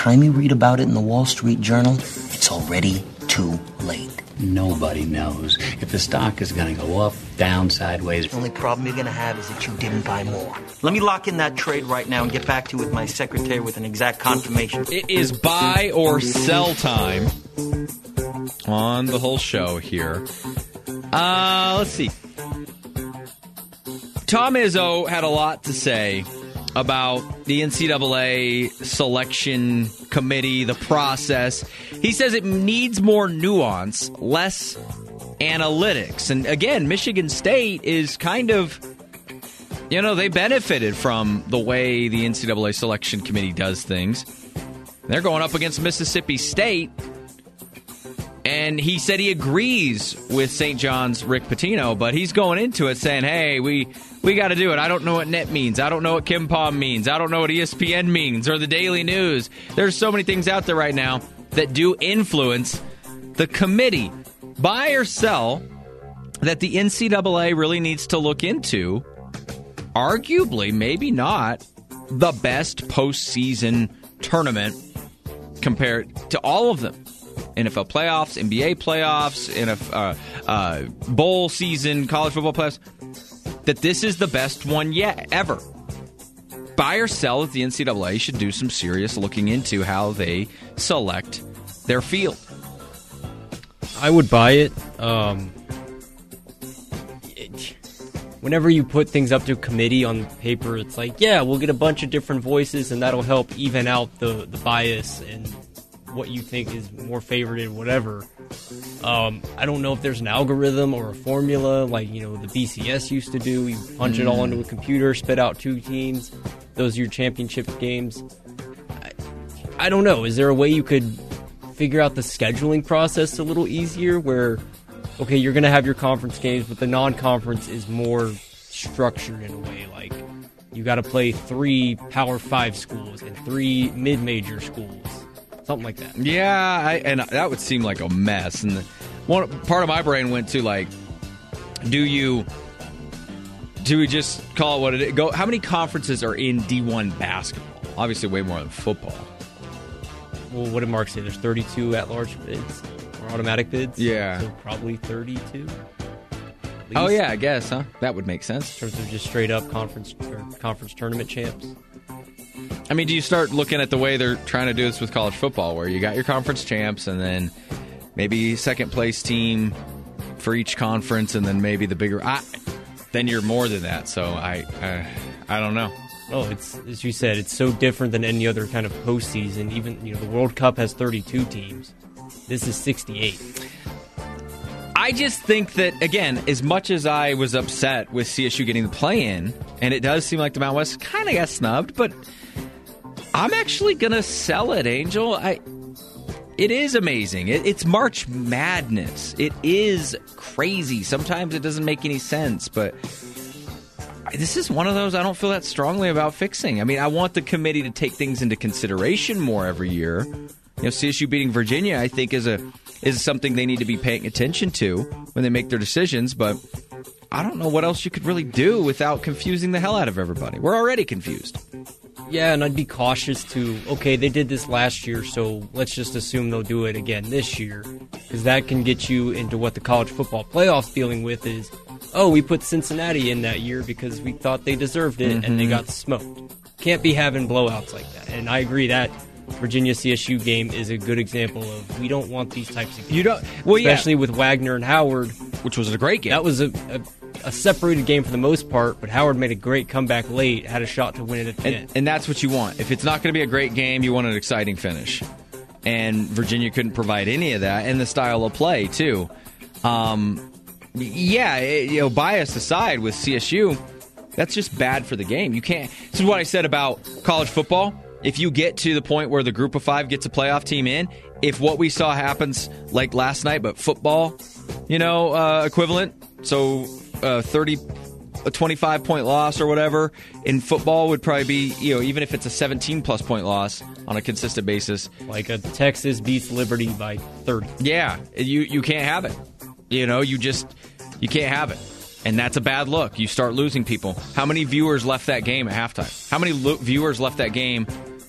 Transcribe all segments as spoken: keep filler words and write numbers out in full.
time you read about it in the Wall Street Journal, it's already too late. Nobody knows if the stock is going to go up, down, sideways. The only problem you're going to have is that you didn't buy more. Let me lock in that trade right now and get back to you with my secretary with an exact confirmation. It is buy or sell time on the whole show here. Uh, let's see. Tom Izzo had a lot to say about the N C double A selection committee, the process. He says it needs more nuance, less analytics. And again, Michigan State is kind of, you know, they benefited from the way the N C double A selection committee does things. They're going up against Mississippi State. And he said he agrees with Saint John's Rick Pitino, but he's going into it saying, hey, we we got to do it. I don't know what net means. I don't know what Kim Pom means. I don't know what E S P N means or the Daily News. There's so many things out there right now that do influence the committee. Buy or sell that the N C double A really needs to look into, arguably, maybe not, the best postseason tournament compared to all of them. N F L playoffs, N B A playoffs, N F L, uh, uh, bowl season, college football playoffs, that this is the best one yet, ever. Buy or sell that the N C double A should do some serious looking into how they select their field. I would buy it. Um, it. Whenever you put things up to committee on paper, it's like, yeah, we'll get a bunch of different voices, and that'll help even out the, the bias and what you think is more favored and whatever. Um, I don't know if there's an algorithm or a formula like, you know, the B C S used to do. You punch mm. it all into a computer, spit out two teams. Those are your championship games. I, I don't know. Is there a way you could figure out the scheduling process a little easier where, okay, you're going to have your conference games, but the non-conference is more structured in a way, like you got to play three Power Five schools and three mid-major schools. Something like that. Yeah, I, and that would seem like a mess. And the, one part of my brain went to, like, do you do we just call it what it is? Go. How many conferences are in D one basketball? Obviously, way more than football. Well, what did Mark say? There's thirty-two at-large bids or automatic bids. Yeah, so probably thirty-two. Oh yeah, I guess, huh? That would make sense in terms of just straight up conference or conference tournament champs. I mean, do you start looking at the way they're trying to do this with college football, where you got your conference champs and then maybe second place team for each conference, and then maybe the bigger? I, then you're more than that. So I, uh, I don't know. Oh, it's as you said, it's so different than any other kind of postseason. Even you know, the World Cup has thirty-two teams. This is sixty-eight. I just think that, again, as much as I was upset with C S U getting the play-in, and it does seem like the Mountain West kind of got snubbed, but I'm actually going to sell it, Angel. I, it is amazing. It, it's March Madness. It is crazy. Sometimes it doesn't make any sense, but this is one of those I don't feel that strongly about fixing. I mean, I want the committee to take things into consideration more every year. You know, C S U beating Virginia, I think, is a is something they need to be paying attention to when they make their decisions, but I don't know what else you could really do without confusing the hell out of everybody. We're already confused. Yeah, and I'd be cautious to, okay, they did this last year, so let's just assume they'll do it again this year, because that can get you into what the college football playoff dealing with is, oh, we put Cincinnati in that year because we thought they deserved it, mm-hmm. and they got smoked. Can't be having blowouts like that, and I agree that Virginia C S U game is a good example of we don't want these types of games. You don't, well, especially yeah. with Wagner and Howard, which was a great game. That was a, a, a separated game for the most part, but Howard made a great comeback late, had a shot to win it at the and, end. And that's what you want. If it's not going to be a great game, you want an exciting finish. And Virginia couldn't provide any of that, and the style of play too. Um, yeah, it, you know, bias aside with C S U, that's just bad for the game. You can't. This is what I said about college football. If you get to the point where the group of five gets a playoff team in, if what we saw happens like last night, but football, you know, uh, equivalent, so uh, thirty, a twenty-five point loss or whatever in football would probably be, you know, even if it's a seventeen plus point loss on a consistent basis. Like a Texas beats Liberty by thirty. Yeah, you, you can't have it. You know, you just, you can't have it. And that's a bad look. You start losing people. How many viewers left that game at halftime? How many lo- viewers left that game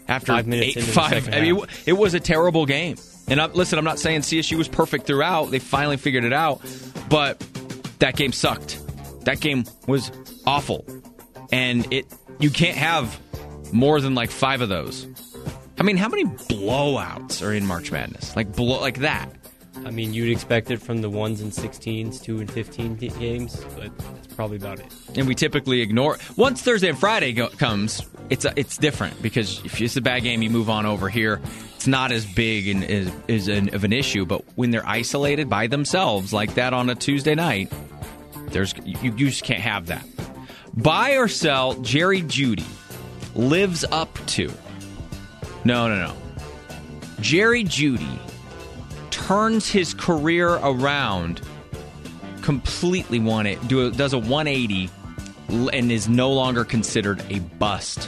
After five minutes eight, into the five, second I mean, half. it, it was a terrible game. And I, listen, I'm not saying C S U was perfect throughout. They finally figured it out. But that game sucked. That game was awful. And it you can't have more than like five of those. I mean, how many blowouts are in March Madness? Like blow like that. I mean, you'd expect it from the ones and sixteens, two and fifteen games, but that's probably about it. And we typically ignore once Thursday and Friday go, comes. It's a, it's different because if it's a bad game, you move on over here. It's not as big and is, is an, of an issue. But when they're isolated by themselves like that on a Tuesday night, there's you, you just can't have that. Buy or sell, Jerry Jeudy lives up to. No, no, no. Jerry Jeudy turns his career around completely. One it do does a one eighty and is no longer considered a bust.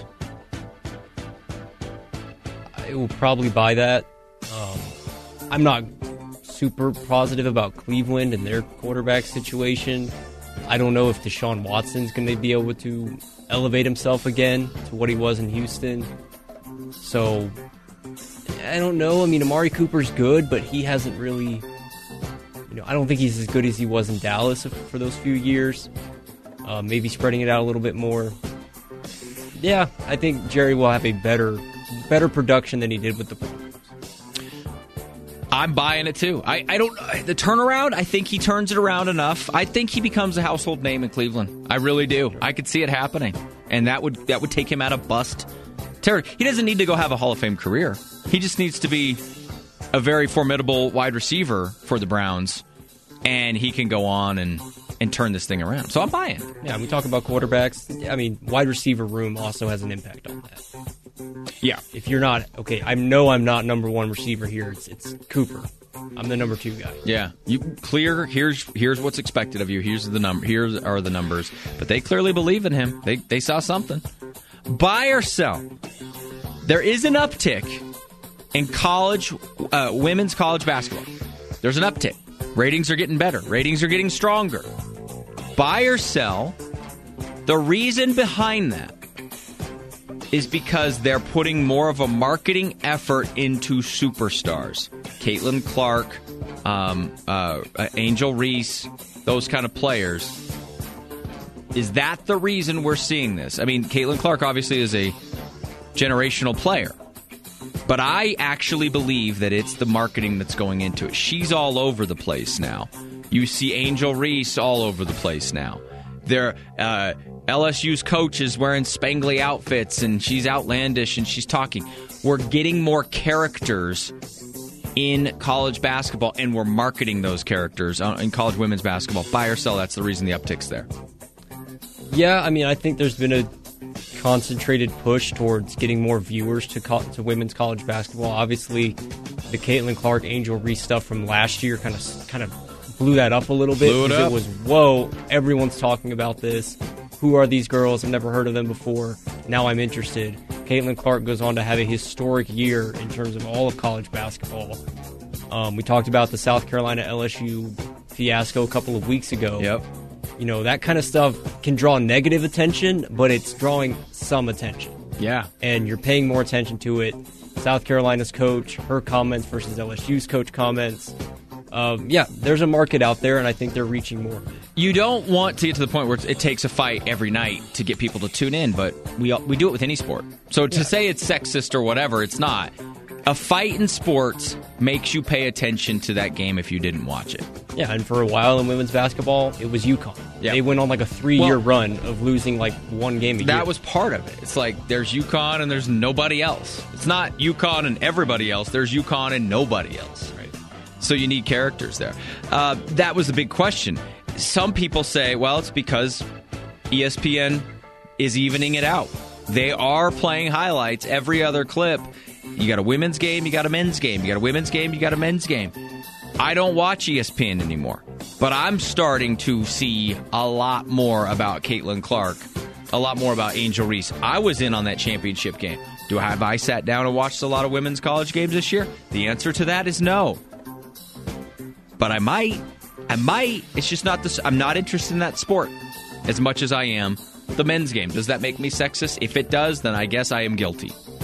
I will probably buy that. Um, I'm not super positive about Cleveland and their quarterback situation. I don't know if Deshaun Watson's going to be able to elevate himself again to what he was in Houston. So, I don't know. I mean, Amari Cooper's good, but he hasn't really... You know, I don't think he's as good as he was in Dallas for those few years. Uh, maybe spreading it out a little bit more. Yeah, I think Jerry will have a better better production than he did with the Broncos. I'm buying it too. I, I don't the turnaround. I think he turns it around enough. I think he becomes a household name in Cleveland. I really do. I could see it happening, and that would that would take him out of bust territory. He doesn't need to go have a Hall of Fame career. He just needs to be a very formidable wide receiver for the Browns, and he can go on and, and turn this thing around. So I'm buying. Yeah, we talk about quarterbacks. I mean, wide receiver room also has an impact on that. Yeah. If you're not, okay, I know I'm not number one receiver here. It's it's Cooper. I'm the number two guy. Yeah. You clear, here's here's what's expected of you. Here's the number. Here are the numbers. But they clearly believe in him. They they saw something. Buy or sell. There is an uptick in college, uh, women's college basketball. There's an uptick. Ratings are getting better. Ratings are getting stronger. Buy or sell. The reason behind that is because they're putting more of a marketing effort into superstars. Caitlin Clark, um, uh, Angel Reese, those kind of players. Is that the reason we're seeing this? I mean, Caitlin Clark obviously is a generational player. But I actually believe that it's the marketing that's going into it. She's all over the place now. You see Angel Reese all over the place now. They're, uh, L S U's coach is wearing spangly outfits, and she's outlandish, and she's talking. We're getting more characters in college basketball, and we're marketing those characters in college women's basketball. Buy or sell, that's the reason the uptick's there. Yeah, I mean, I think there's been a concentrated push towards getting more viewers to co- to women's college basketball. Obviously, the Caitlin Clark, Angel Reese stuff from last year kind of kind of blew that up a little bit. Blew it up. It was, whoa, everyone's talking about this. Who are these girls? I've never heard of them before. Now I'm interested. Caitlin Clark goes on to have a historic year in terms of all of college basketball. Um, we talked about the South Carolina L S U fiasco a couple of weeks ago. Yep. You know, that kind of stuff can draw negative attention, but it's drawing some attention. Yeah. And you're paying more attention to it. South Carolina's coach, her comments versus L S U's coach comments. Um, yeah, there's a market out there, and I think they're reaching more. You don't want to get to the point where it takes a fight every night to get people to tune in, but we we do it with any sport. So to yeah. say it's sexist or whatever, it's not. A fight in sports makes you pay attention to that game if you didn't watch it. Yeah, and for a while in women's basketball, it was UConn. Yeah. They went on like a three-year well, run of losing like one game a that year. That was part of it. It's like there's UConn and there's nobody else. It's not UConn and everybody else. There's UConn and nobody else. Right. So you need characters there. Uh, that was the big question. Some people say, well, it's because E S P N is evening it out. They are playing highlights every other clip. You got a women's game, you got a men's game. You got a women's game, you got a men's game. I don't watch E S P N anymore, but I'm starting to see a lot more about Caitlin Clark, a lot more about Angel Reese. I was in on that championship game. Do I have I sat down and watched a lot of women's college games this year? The answer to that is no. But I might. I might. It's just not this. I'm not interested in that sport as much as I am the men's game. Does that make me sexist? If it does, then I guess I am guilty.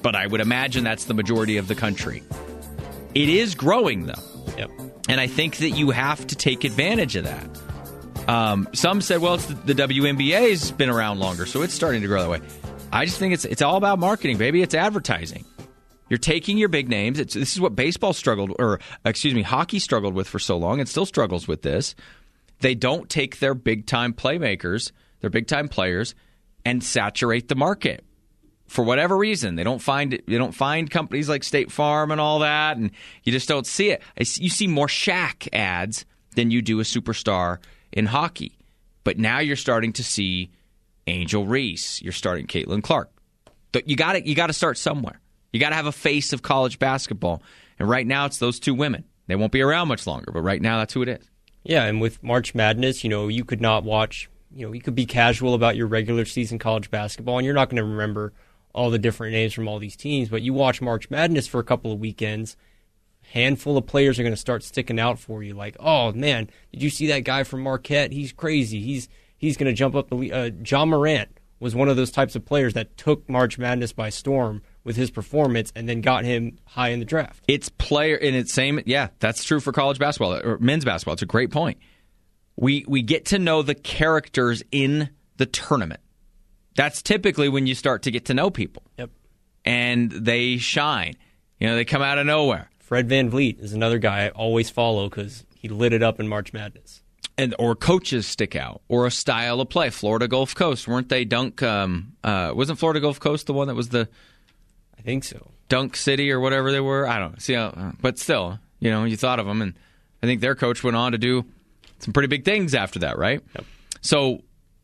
but I would imagine that's the majority of the country. It is growing, though. Yep. And I think that you have to take advantage of that. Um, some said, well, it's the, the W N B A's been around longer, so it's starting to grow that way. I just think it's it's all about marketing, baby. It's advertising. You're taking your big names. It's, this is what baseball struggled, or excuse me, hockey struggled with for so long, and still struggles with this. They don't take their big-time playmakers, their big-time players, and saturate the market. For whatever reason, they don't find it. They don't find companies like State Farm and all that, and you just don't see it. You see more Shaq ads than you do a superstar in hockey. But now you're starting to see Angel Reese. You're starting Caitlin Clark. You got to you got to start somewhere. You got to have a face of college basketball. And right now it's those two women. They won't be around much longer, but right now that's who it is. Yeah, and with March Madness, you know, you could not watch, you know, you could be casual about your regular season college basketball, and you're not going to remember all the different names from all these teams. But you watch March Madness for a couple of weekends, handful of players are going to start sticking out for you. Like, oh man, did you see that guy from Marquette? He's crazy. He's he's going to jump up the. Uh, John Morant was one of those types of players that took March Madness by storm with his performance, and then got him high in the draft. It's player in its same. Yeah, that's true for college basketball or men's basketball. It's a great point. We we get to know the characters in the tournament. That's typically when you start to get to know people. Yep. And they shine. You know, they come out of nowhere. Fred VanVleet is another guy I always follow because he lit it up in March Madness. And or coaches stick out, or a style of play. Florida Gulf Coast, weren't they dunk? Um, uh, wasn't Florida Gulf Coast the one that was the? I think so. Dunk City or whatever they were. I don't know. See how, but still, you know, you thought of them, and I think their coach went on to do some pretty big things after that, right? Yep. So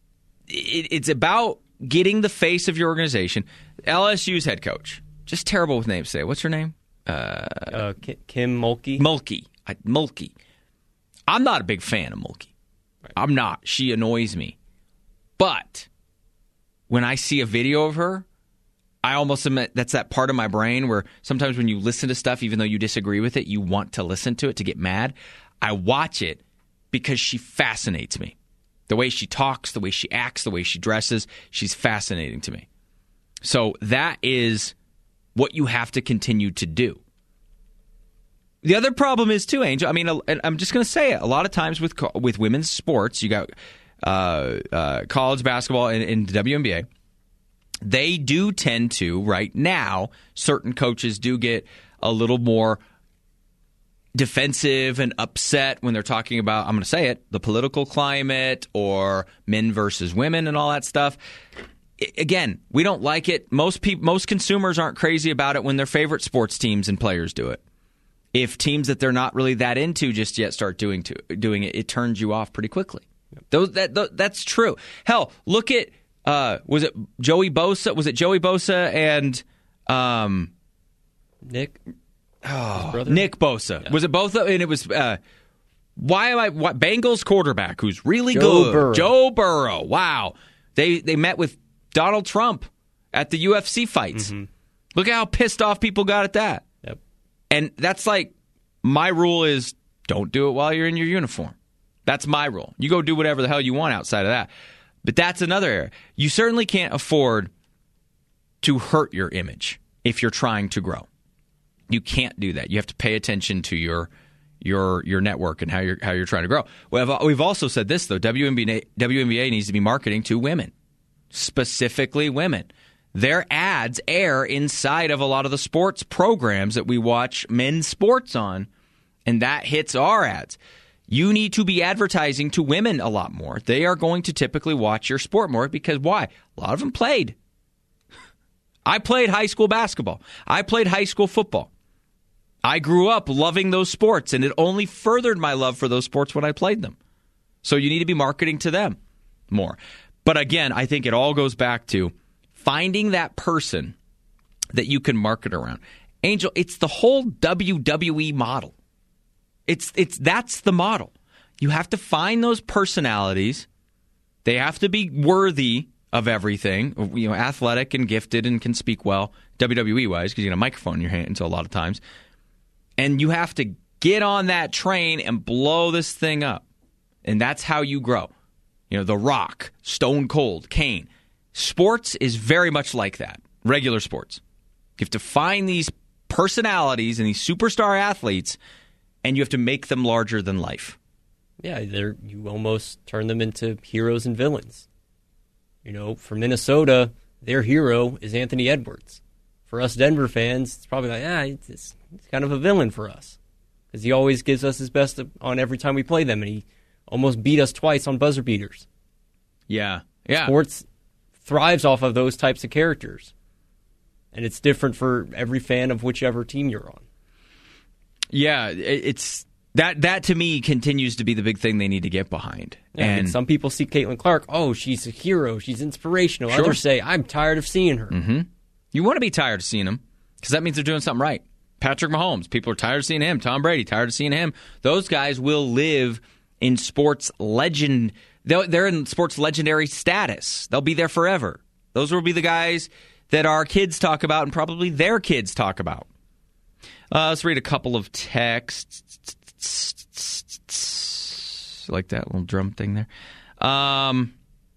it, it's about getting the face of your organization. L S U's head coach, just terrible with names today. What's her name? Uh, uh, Kim Mulkey. Mulkey. I, Mulkey. I'm not a big fan of Mulkey. Right. I'm not. She annoys me. But when I see a video of her, I almost admit that's that part of my brain where sometimes when you listen to stuff, even though you disagree with it, you want to listen to it to get mad. I watch it because she fascinates me. The way she talks, the way she acts, the way she dresses, she's fascinating to me. So that is what you have to continue to do. The other problem is, too, Angel, I mean, I'm just going to say it. A lot of times with with women's sports, you got uh, uh, college basketball and, and the W N B A. They do tend to, right now, certain coaches do get a little more defensive and upset when they're talking about, I'm going to say it, the political climate or men versus women and all that stuff. I, again, we don't like it. Most people, most consumers aren't crazy about it when their favorite sports teams and players do it. If teams that they're not really that into just yet start doing to, doing it, it turns you off pretty quickly. Yep. Those, that, th- that's true. Hell, look at Uh, was it Joey Bosa? Was it Joey Bosa and um, Nick? Oh, Nick Bosa. Yeah. Was it both? And it was. Uh, why am I? What Bengals quarterback who's really Joe good? Burrow. Joe Burrow. Wow. They they met with Donald Trump at the U F C fights. Mm-hmm. Look at how pissed off people got at that. Yep. And that's like my rule is don't do it while you're in your uniform. That's my rule. You go do whatever the hell you want outside of that. But that's another area. You certainly can't afford to hurt your image if you're trying to grow. You can't do that. You have to pay attention to your your your network and how you're how you're trying to grow. Well, we've also said this though. W N B A, W N B A needs to be marketing to women, specifically women. Their ads air inside of a lot of the sports programs that we watch men's sports on, and that hits our ads. You need to be advertising to women a lot more. They are going to typically watch your sport more because why? A lot of them played. I played high school basketball. I played high school football. I grew up loving those sports, and it only furthered my love for those sports when I played them. So you need to be marketing to them more. But again, I think it all goes back to finding that person that you can market around. Angel, it's the whole W W E model. It's it's that's the model. You have to find those personalities. They have to be worthy of everything. You know, athletic and gifted and can speak well, W W E wise, because you got a microphone in your hands a lot of times. And you have to get on that train and blow this thing up. And that's how you grow. You know, The Rock, Stone Cold, Kane. Sports is very much like that. Regular sports. You have to find these personalities and these superstar athletes, and you have to make them larger than life. Yeah, they're you almost turn them into heroes and villains. You know, for Minnesota, their hero is Anthony Edwards. For us Denver fans, it's probably like, ah, it's, it's kind of a villain for us. Because he always gives us his best on every time we play them, and he almost beat us twice on buzzer beaters. Yeah, yeah. Sports thrives off of those types of characters. And it's different for every fan of whichever team you're on. Yeah, it's that that to me continues to be the big thing they need to get behind. Yeah, and I mean, some people see Caitlin Clark, oh, she's a hero, she's inspirational. Sure. Others say, I'm tired of seeing her. Mm-hmm. You want to be tired of seeing them because that means they're doing something right. Patrick Mahomes, people are tired of seeing him. Tom Brady, tired of seeing him. Those guys will live in sports legend. They're in sports legendary status. They'll be there forever. Those will be the guys that our kids talk about and probably their kids talk about. Uh, let's read a couple of texts. Like that little drum thing there. Um,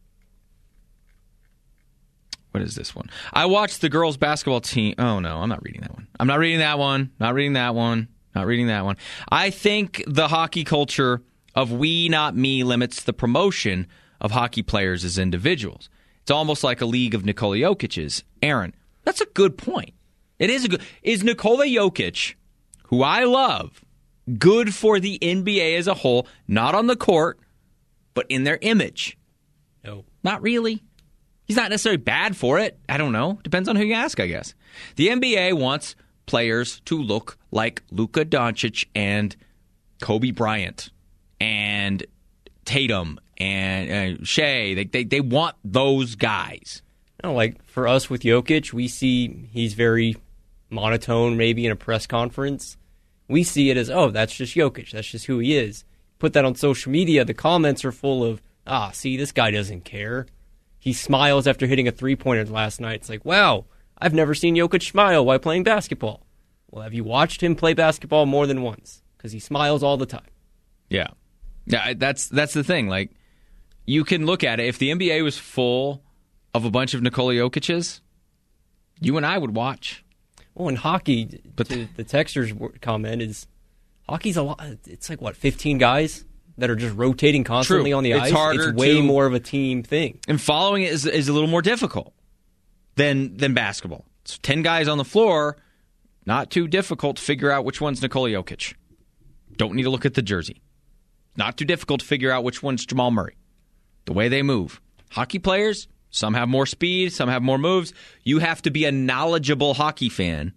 what is this one? I watched the girls' basketball team. Oh, no, I'm not reading that one. I'm not reading that one. Not reading that one. Not reading that one. I think the hockey culture of we, not me limits the promotion of hockey players as individuals. It's almost like a league of Nikola Jokic's. Aaron, that's a good point. It is a good. Is Nikola Jokic, who I love, good for the N B A as a whole, not on the court, but in their image? No. Not really. He's not necessarily bad for it. I don't know. Depends on who you ask, I guess. The N B A wants players to look like Luka Doncic and Kobe Bryant and Tatum and uh, Shea. They, they they want those guys. You know, like for us with Jokic, we see he's very monotone maybe in a press conference. We see it as, oh, that's just Jokic. That's just who he is. Put that on social media, the comments are full of, ah, see, this guy doesn't care. He smiles after hitting a three-pointer last night. It's like, wow, I've never seen Jokic smile while playing basketball. Well, have you watched him play basketball more than once? Because he smiles all the time. Yeah. Yeah, that's that's the thing. Like, you can look at it. If the N B A was full of a bunch of Nikola Jokic's, you and I would watch. Well, in hockey, but to the texter's comment is, hockey's a lot. It's like, what, fifteen guys that are just rotating constantly True. on the it's ice? Harder it's way to, more of a team thing. And following it is, is a little more difficult than than basketball. It's ten guys on the floor, not too difficult to figure out which one's Nikola Jokic. Don't need to look at the jersey. Not too difficult to figure out which one's Jamal Murray. The way they move. Hockey players, some have more speed, some have more moves. You have to be a knowledgeable hockey fan,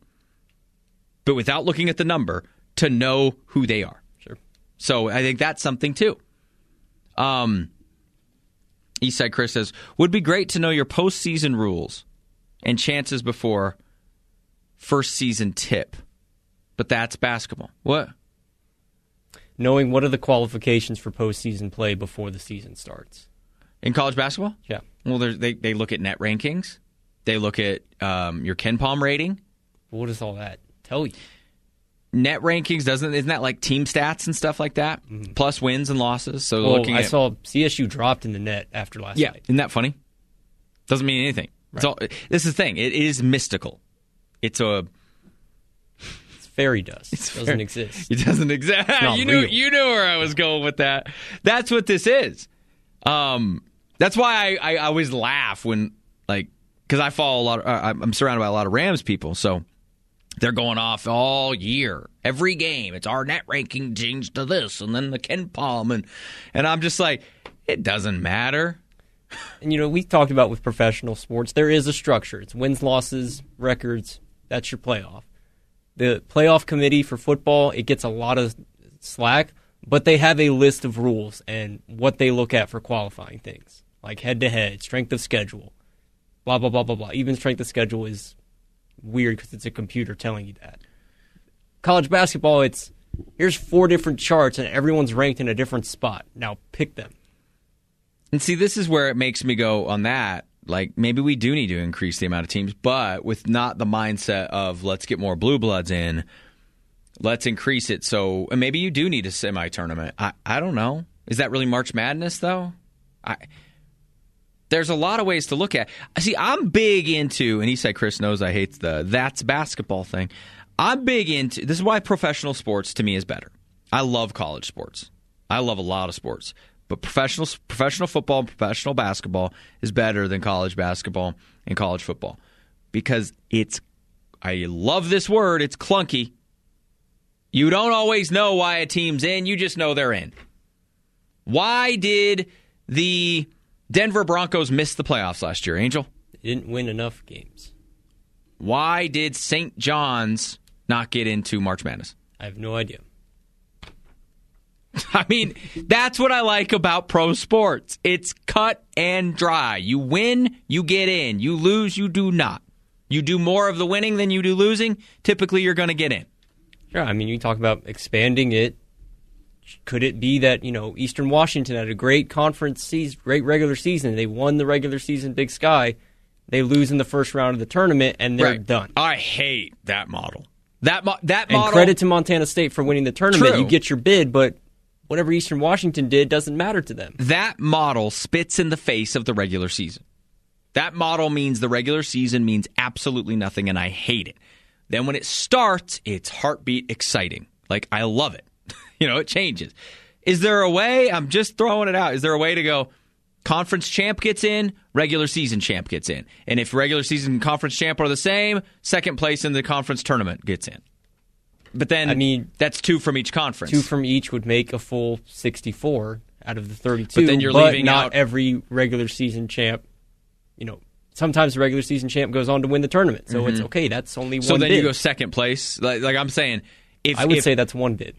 but without looking at the number, to know who they are. Sure. So I think that's something too. Um, Eastside Chris says, would be great to know your postseason rules and chances before first season tip. But that's basketball. What? Knowing what are the qualifications for postseason play before the season starts. In college basketball? Yeah. Well, they they look at net rankings. They look at um, your Ken Palm rating. What does all that tell you? Net rankings, doesn't isn't that like team stats and stuff like that? Mm-hmm. Plus wins and losses. So well, looking I at, saw C S U dropped in the net after last yeah, night. Isn't that funny? Doesn't mean anything. Right. It's all, this is the thing. It is mystical. It's a it's fairy dust. It doesn't fairy, exist. It doesn't exist. You knew real. you knew where I was going with that. That's what this is. Um, that's why I, I always laugh when like because I follow a lot. Of, uh, I'm surrounded by a lot of Rams people, so they're going off all year, every game. It's our net ranking changed to this, and then the Ken Palm, and and I'm just like, it doesn't matter. And you know, we talked about with professional sports, there is a structure. It's wins, losses, records. That's your playoff. The playoff committee for football, it gets a lot of slack, but they have a list of rules and what they look at for qualifying things, like head-to-head, strength of schedule, blah, blah, blah, blah, blah. Even strength of schedule is weird because it's a computer telling you that. College basketball, it's here's four different charts and everyone's ranked in a different spot. Now pick them. And see, this is where it makes me go on that. Like, maybe we do need to increase the amount of teams, but with not the mindset of let's get more blue bloods in, let's increase it. So and maybe you do need a semi-tournament. I, I don't know. Is that really March Madness, though? I There's a lot of ways to look at. See, I'm big into, and he said Chris knows I hate the that's basketball thing. I'm big into, this is why professional sports to me is better. I love college sports. I love a lot of sports. But professional professional football and professional basketball is better than college basketball and college football. Because it's, I love this word, it's clunky. You don't always know why a team's in, you just know they're in. Why did the Denver Broncos missed the playoffs last year, Angel? They didn't win enough games. Why did Saint John's not get into March Madness? I have no idea. I mean, that's what I like about pro sports. It's cut and dry. You win, you get in. You lose, you do not. You do more of the winning than you do losing, typically you're going to get in. Sure, I mean, you talk about expanding it. Could it be that, you know, Eastern Washington had a great conference season, great regular season. They won the regular season Big Sky. They lose in the first round of the tournament, and they're right. done. I hate that model. That mo- that and model. credit to Montana State for winning the tournament. True. You get your bid, but whatever Eastern Washington did doesn't matter to them. That model spits in the face of the regular season. That model means the regular season means absolutely nothing, and I hate it. Then when it starts, it's heartbeat exciting. Like, I love it. You know, it changes. Is there a way? I'm just throwing it out. Is there a way to go, conference champ gets in, regular season champ gets in? And if regular season and conference champ are the same, second place in the conference tournament gets in. But then, I mean, that's two from each conference. Two from each would make a full sixty-four out of the thirty-two. But then you're but leaving not out every regular season champ. You know, sometimes the regular season champ goes on to win the tournament. So mm-hmm. it's okay. That's only so one bid. So then you go second place. Like, like I'm saying, if I would if, say that's one bid.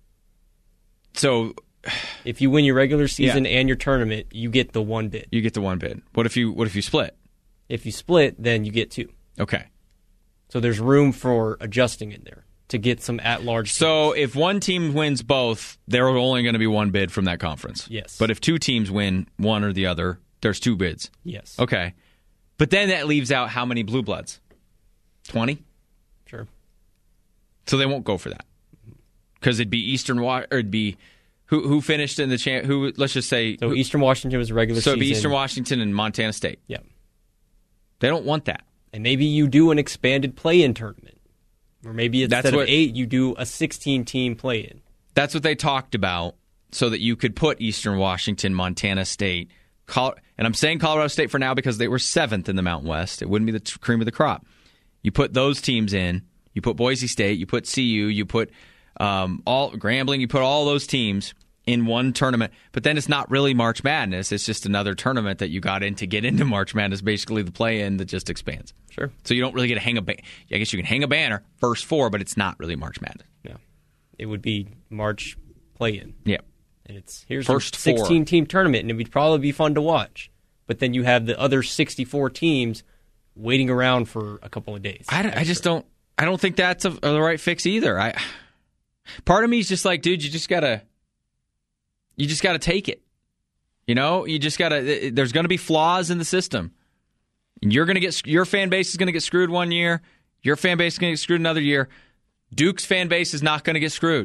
So, if you win your regular season yeah. and your tournament, you get the one bid. You get the one bid. What if you What if you split? If you split, then you get two. Okay. So there's room for adjusting in there to get some at-large. So teams. If one team wins both, there are only going to be one bid from that conference. Yes. But if two teams win one or the other, there's two bids. Yes. Okay. But then that leaves out how many blue bloods? twenty? Sure. So they won't go for that. Because it'd be Eastern or it'd be who who finished in the champ. Who let's just say so who, Eastern Washington was regular so season. So it'd be Eastern Washington and Montana State. Yeah, they don't want that. And maybe you do an expanded play-in tournament, or maybe instead that's what, of eight, you do a sixteen-team play-in. That's what they talked about, so that you could put Eastern Washington, Montana State, Col- and I'm saying Colorado State for now because they were seventh in the Mountain West. It wouldn't be the t- cream of the crop. You put those teams in. You put Boise State. You put C U. You put Um, all Grambling, you put all those teams in one tournament, but then it's not really March Madness. It's just another tournament that you got in to get into March Madness, basically the play-in that just expands. Sure. So you don't really get to hang a ba- I guess you can hang a banner, first four, but it's not really March Madness. Yeah. It would be March play-in. Yeah. And it's here's first a sixteen-team tournament, and it would probably be fun to watch. But then you have the other sixty-four teams waiting around for a couple of days. I, I just don't I don't think that's a, a, the right fix either. I Part of me is just like, dude, you just gotta, you just gotta take it. You know, you just gotta. There's going to be flaws in the system. You're going to get your fan base is going to get screwed one year. Your fan base is going to get screwed another year. Duke's fan base is not going to get screwed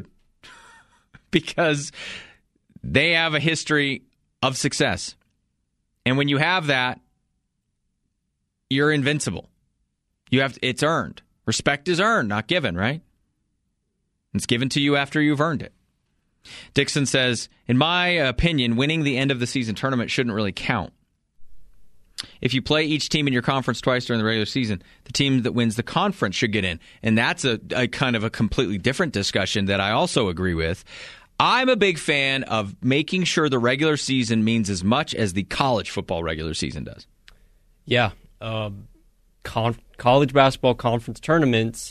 because they have a history of success, and when you have that, you're invincible. You have it's earned. Respect is earned, not given, right? It's given to you after you've earned it. Dixon says, in my opinion, winning the end of the season tournament shouldn't really count. If you play each team in your conference twice during the regular season, the team that wins the conference should get in. And that's a, a kind of a completely different discussion that I also agree with. I'm a big fan of making sure the regular season means as much as the college football regular season does. Yeah. Um, con- college basketball conference tournaments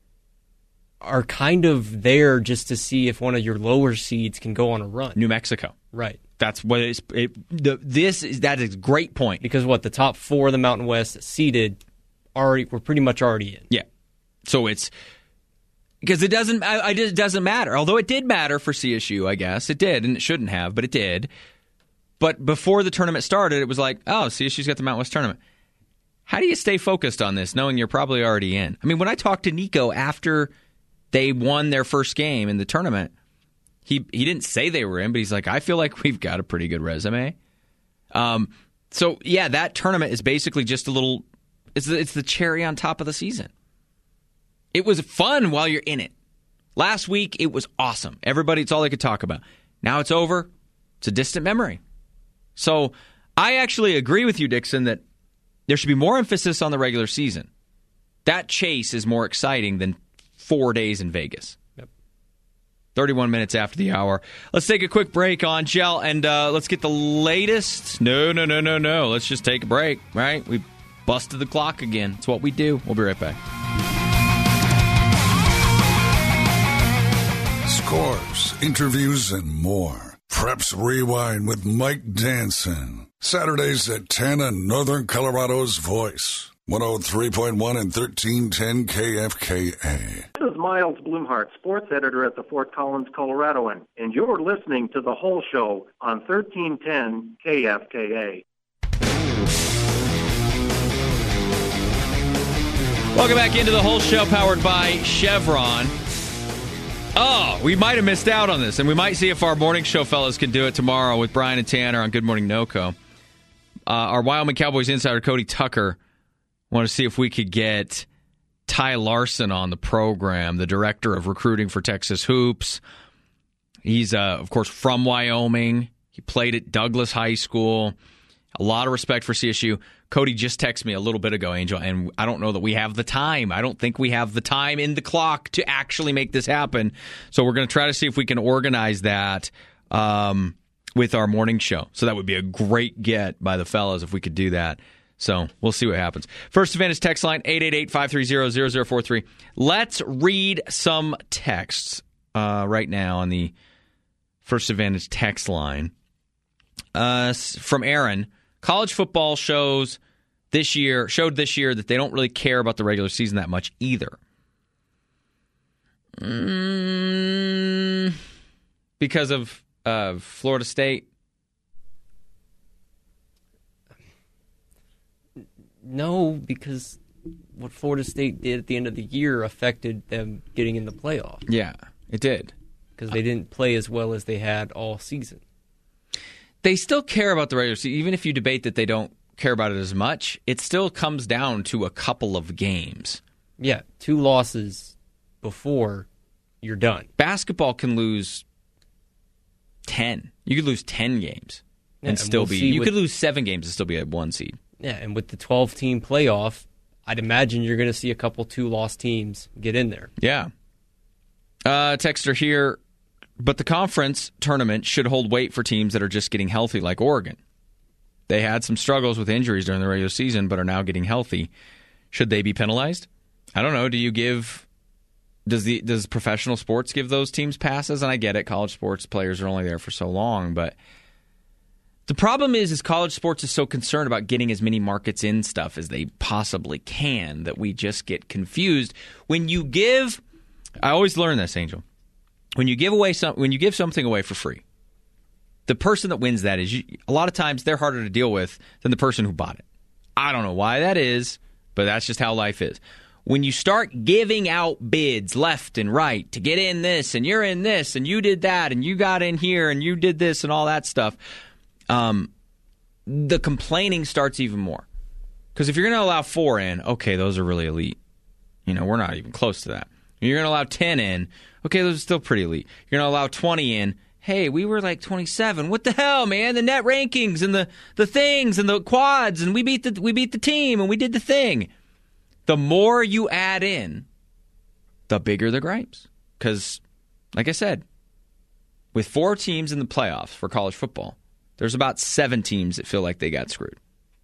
are kind of there just to see if one of your lower seeds can go on a run. New Mexico. Right. That's what it's, it the, this is that is a great point. Because what, the top four of the Mountain West seeded already were pretty much already in. Yeah. So it's because it doesn't I, I, it doesn't matter. Although it did matter for C S U, I guess. It did, and it shouldn't have, but it did. But before the tournament started, it was like, oh, C S U's got the Mountain West tournament. How do you stay focused on this knowing you're probably already in? I mean, when I talked to Nico after they won their first game in the tournament, he he didn't say they were in, but he's like, I feel like we've got a pretty good resume. Um, So, yeah, that tournament is basically just a little, it's the, it's the cherry on top of the season. It was fun while you're in it. Last week, it was awesome. Everybody, it's all they could talk about. Now it's over. It's a distant memory. So I actually agree with you, Dixon, that there should be more emphasis on the regular season. That chase is more exciting than four days in Vegas. Yep. thirty-one minutes after the hour. Let's take a quick break on Gel, and uh, let's get the latest. No, no, no, no, no. Let's just take a break, right? We busted the clock again. It's what we do. We'll be right back. Scores, interviews, and more. Preps Rewind with Mike Danson. Saturdays at ten on Northern Colorado's Voice. one oh three point one and thirteen ten K F K A. This is Miles Blumhart, sports editor at the Fort Collins Coloradoan, and you're listening to The Whole Show on thirteen ten K F K A. Welcome back into The Whole Show, powered by Chevron. Oh, we might have missed out on this, and we might see if our morning show fellas can do it tomorrow with Brian and Tanner on Good Morning NoCo. Uh, our Wyoming Cowboys insider, Cody Tucker, want to see if we could get Ty Larson on the program, the director of recruiting for Texas Hoops. He's, uh, of course, from Wyoming. He played at Douglas High School. A lot of respect for C S U. Cody just texted me a little bit ago, Angel, and I don't know that we have the time. I don't think we have the time in the clock to actually make this happen. So we're going to try to see if we can organize that um, with our morning show. So that would be a great get by the fellas if we could do that. So we'll see what happens. First Advantage text line, eight eight eight, five three zero, zero zero four three. Let's read some texts uh, right now on the First Advantage text line. Uh, from Aaron. College football shows this year showed this year that they don't really care about the regular season that much either. Mm, because of uh, Florida State? No, because what Florida State did at the end of the year affected them getting in the playoff. Yeah, it did. Because they didn't play as well as they had all season. They still care about the regular season. Even if you debate that they don't care about it as much, it still comes down to a couple of games. Yeah, two losses before you're done. Basketball can lose ten. You could lose ten games and, yeah, and still we'll be. You could lose seven games and still be at one seed. Yeah, and with the twelve-team playoff, I'd imagine you're going to see a couple two-loss teams get in there. Yeah. Uh, texter here. But the conference tournament should hold weight for teams that are just getting healthy, like Oregon. They had some struggles with injuries during the regular season, but are now getting healthy. Should they be penalized? I don't know. Do you give does the does professional sports give those teams passes? And I get it, college sports players are only there for so long, but the problem is, is college sports is so concerned about getting as many markets in stuff as they possibly can that we just get confused. When you give, I always learn this, Angel. When you give away some, when you give something away for free, the person that wins that is you, a lot of times they're harder to deal with than the person who bought it. I don't know why that is, but that's just how life is. When you start giving out bids left and right to get in this, and you're in this, and you did that, and you got in here, and you did this, and all that stuff, um, the complaining starts even more. Because if you're going to allow four in, okay, those are really elite. You know, we're not even close to that. You're going to allow ten in. Okay, those are still pretty elite. You're going to allow twenty in. Hey, we were like twenty-seven. What the hell, man? The net rankings and the, the things and the quads, and we beat the we beat the team and we did the thing. The more you add in, the bigger the gripes. Because, like I said, with four teams in the playoffs for college football, there's about seven teams that feel like they got screwed.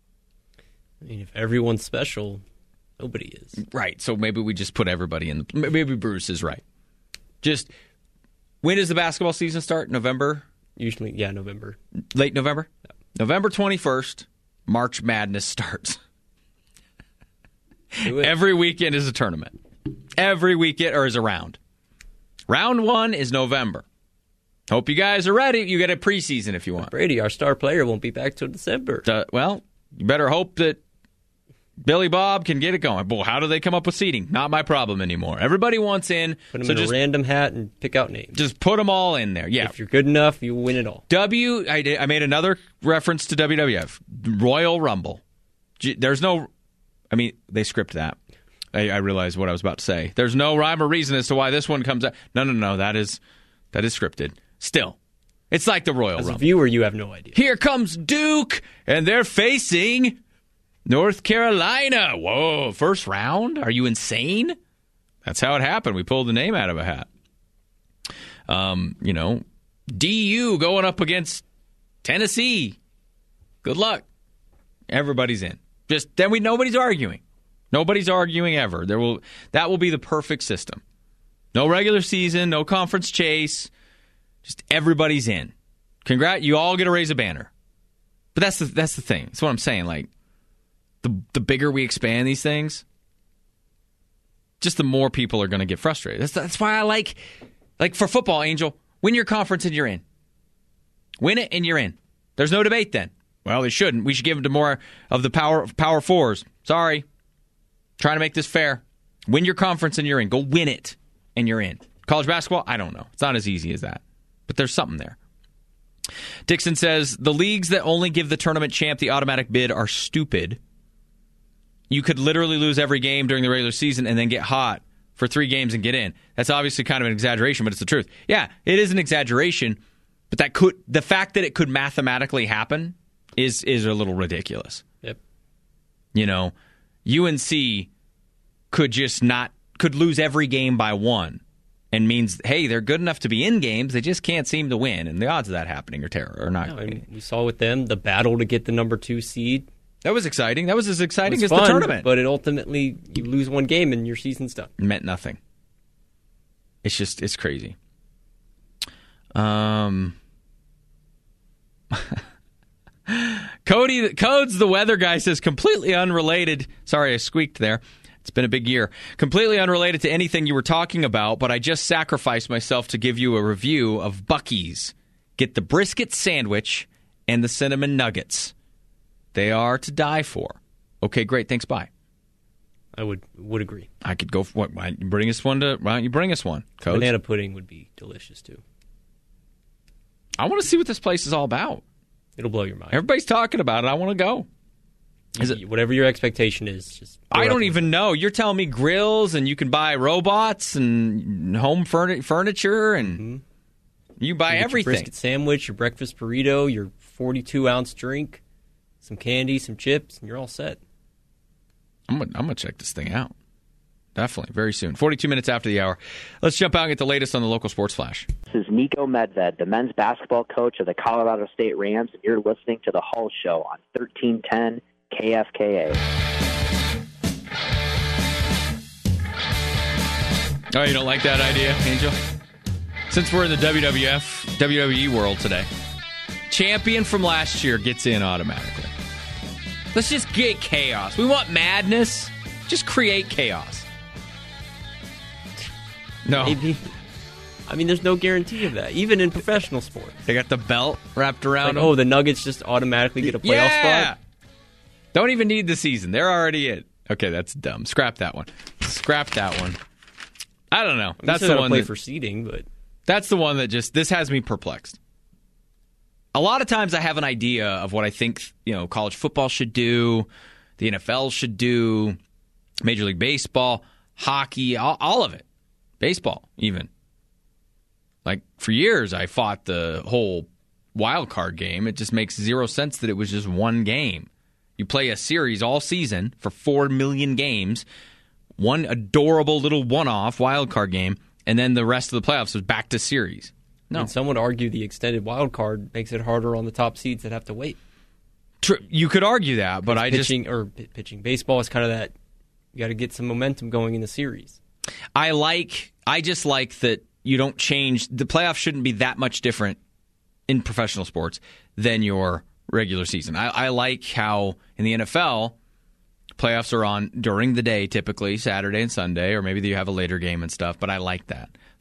I mean, if everyone's special, nobody is. Right. So maybe we just put everybody in. The, maybe Bruce is right. Just, when does the basketball season start? November? Usually, yeah, November. Late November? Yeah. November twenty-first, March Madness starts. Every weekend is a tournament. Every weekend, or is a round. Round one is November. Hope you guys are ready. You get a preseason if you want. Brady, our star player, won't be back till December. Uh, well, you better hope that Billy Bob can get it going. Well, how do they come up with seating? Not my problem anymore. Everybody wants in. Put them so in just, a random hat and pick out names. Just put them all in there. Yeah. If you're good enough, you win it all. W. I, did, I made another reference to W W F. Royal Rumble. There's no. I mean, they script that. I, I realized what I was about to say. There's no rhyme or reason as to why this one comes out. No, no, no. That is that is scripted. Still, it's like the Royal As Rumble. a viewer, you have no idea. Here comes Duke, and they're facing North Carolina. Whoa, first round? Are you insane? That's how it happened. We pulled the name out of a hat. Um, you know, D U going up against Tennessee. Good luck. Everybody's in. Just then we nobody's arguing. Nobody's arguing ever. There will that will be the perfect system. No regular season, no conference chase. Just everybody's in. Congrat, you all get to raise a banner. But that's the that's the thing. That's what I'm saying. Like the the bigger we expand these things, just the more people are going to get frustrated. That's that's why I like like for football, Angel, win your conference and you're in. Win it and you're in. There's no debate then. Well, they shouldn't. We should give them to more of the power power fours. Sorry. Trying to make this fair. Win your conference and you're in. Go win it and you're in. College basketball, I don't know. It's not as easy as that. But there's something there. Dixon says, the leagues that only give the tournament champ the automatic bid are stupid. You could literally lose every game during the regular season and then get hot for three games and get in. That's obviously kind of an exaggeration, but it's the truth. Yeah, it is an exaggeration, but that could the fact that it could mathematically happen is is a little ridiculous. Yep. You know, U N C could just not could lose every game by one. And means, hey, they're good enough to be in games, they just can't seem to win. And the odds of that happening are terror are not. No, I mean, we saw with them the battle to get the number two seed. That was exciting. That was as exciting was as fun, the tournament. But it ultimately, you lose one game and your season's done. It meant nothing. It's just, it's crazy. Um, Cody, Codes, the weather guy, says completely unrelated. Sorry, I squeaked there. It's been a big year. Completely unrelated to anything you were talking about, but I just sacrificed myself to give you a review of Buc-ee's. Get the brisket sandwich and the cinnamon nuggets. They are to die for. Okay, great. Thanks. Bye. I would would agree. I could go for what? Why don't you bring us one to? Why don't you bring us one? Coach? Banana pudding would be delicious too. I want to see what this place is all about. It'll blow your mind. Everybody's talking about it. I want to go. Is it, whatever your expectation is, just I don't even know. You're telling me grills and you can buy robots and home furni- furniture and mm-hmm. you buy you everything. Your brisket sandwich, your breakfast burrito, your forty-two ounce drink, some candy, some chips, and you're all set. I'm gonna, I'm gonna check this thing out. Definitely, very soon. forty-two minutes after the hour. Let's jump out and get the latest on the local sports flash. This is Nico Medved, the men's basketball coach of the Colorado State Rams, and you're listening to The Hull Show on thirteen ten K F K A. Oh, you don't like that idea, Angel? Since we're in the W W F, W W E world today, champion from last year gets in automatically. Let's just get chaos. We want madness. Just create chaos. No. Maybe. I mean, there's no guarantee of that, even in professional sports. They got the belt wrapped around like, them. Oh, the Nuggets just automatically get a playoff yeah. spot? Don't even need the season. They're already in. Okay, that's dumb. Scrap that one. Scrap that one. I don't know. I mean, that's the one play that, for seeding, but that's the one that just this has me perplexed. A lot of times I have an idea of what I think, you know, college football should do, the N F L should do, Major League Baseball, hockey, all, all of it. Baseball, even. Like, for years, I fought the whole wild card game. It just makes zero sense that it was just one game. You play a series all season for four million games, one adorable little one-off wild card game, and then the rest of the playoffs was back to series. No. And some would argue the extended wild card makes it harder on the top seeds that have to wait. True. You could argue that, but I pitching, just... Or p- pitching. Baseball is kind of that, you got to get some momentum going in the series. I like, I just like that you don't change, the playoffs shouldn't be that much different in professional sports than your regular season. I, I like how in the N F L, playoffs are on during the day typically, Saturday and Sunday, or maybe you have a later game and stuff, but I like that.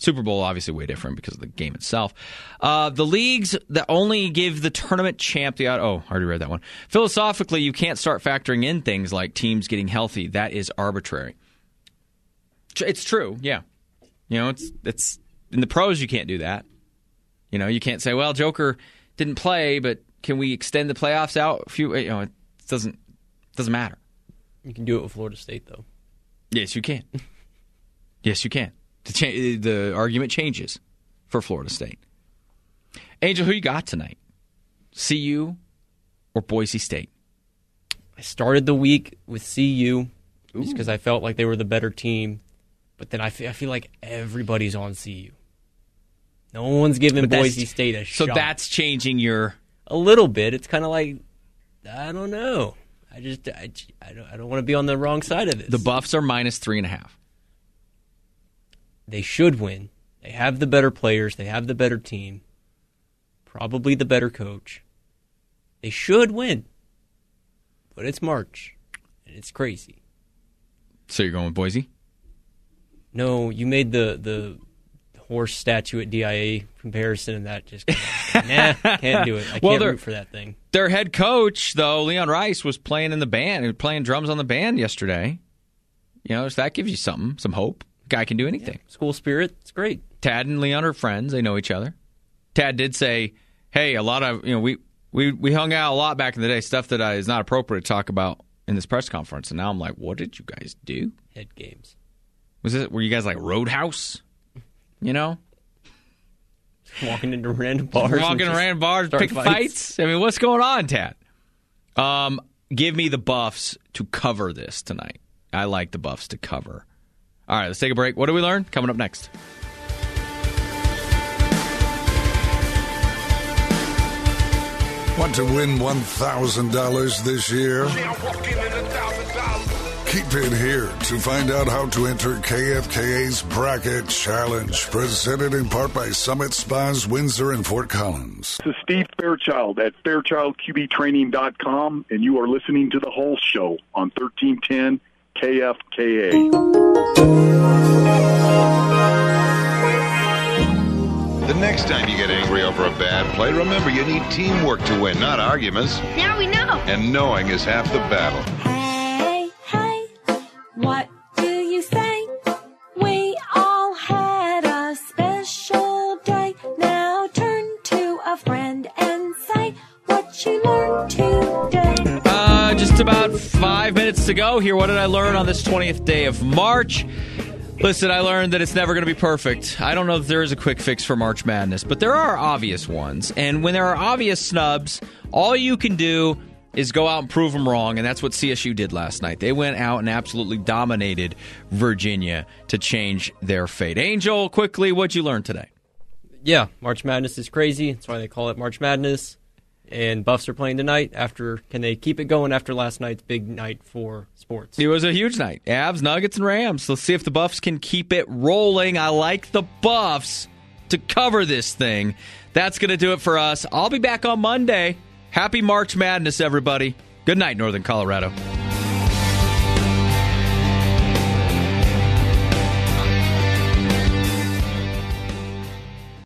Super Bowl, obviously, way different because of the game itself. Uh, the leagues that only give the tournament champ the... Oh, I already read that one. Philosophically, you can't start factoring in things like teams getting healthy. That is arbitrary. It's true, yeah. You know, it's it's in the pros, you can't do that. You know, you can't say, well, Joker didn't play, but can we extend the playoffs out a few... You know, it doesn't, doesn't matter. You can do it with Florida State, though. Yes, you can. Yes, you can. The, cha- the argument changes for Florida State. Angel, who you got tonight? C U or Boise State? I started the week with C U just because I felt like they were the better team. But then I feel, I feel like everybody's on C U. No one's giving Boise State a so shot. So that's changing your... A little bit. It's kind of like, I don't know. I just I, I don't, I don't want to be on the wrong side of this. The Buffs are minus three and a half. They should win. They have the better players. They have the better team. Probably the better coach. They should win. But it's March, and it's crazy. So you're going with Boise? No, you made the, the horse statue at D I A comparison, and that just nah, can't do it. I well, can't root for that thing. Their head coach, though, Leon Rice, was playing in the band, playing drums on the band yesterday. You know, so that gives you something, some hope. Guy can do anything. Yeah, school spirit, it's great. Tad and Leon are friends. They know each other. Tad did say, hey, a lot of, you know, we we, we hung out a lot back in the day, stuff that I, is not appropriate to talk about in this press conference. And now I'm like, what did you guys do? Head games. Was it, were you guys like Roadhouse? You know? Walking into random bars. Walking into random bars, pick fights. fights. I mean, what's going on, Tad? Um, give me the Buffs to cover this tonight. I like the Buffs to cover. All right, let's take a break. What do we learn? Coming up next. Want to win one thousand dollars this year? Keep it here to find out how to enter K F K A's Bracket Challenge, presented in part by Summit Spas, Windsor and Fort Collins. This is Steve Fairchild at fairchild q b training dot com, and you are listening to The Whole Show on thirteen ten K F K A. The next time you get angry over a bad play, remember you need teamwork to win, not arguments. Now we know. And knowing is half the battle. Hey, hey, what do you say? We all had a special day. Now turn to a friend and say what you learned today. Uh, just about five minutes to go here. What did I learn on this twentieth day of March? Listen, I learned that it's never going to be perfect. I don't know if there is a quick fix for March Madness, but there are obvious ones. And when there are obvious snubs, all you can do is go out and prove them wrong, and that's what C S U did last night. They went out and absolutely dominated Virginia to change their fate. Angel, quickly, what'd you learn today? Yeah, March Madness is crazy. That's why they call it March Madness. And Buffs are playing tonight. After, can they keep it going after last night's big night for sports? It was a huge night. Avs, Nuggets, and Rams. Let's see if the Buffs can keep it rolling. I like the Buffs to cover this thing. That's going to do it for us. I'll be back on Monday. Happy March Madness, everybody. Good night, Northern Colorado.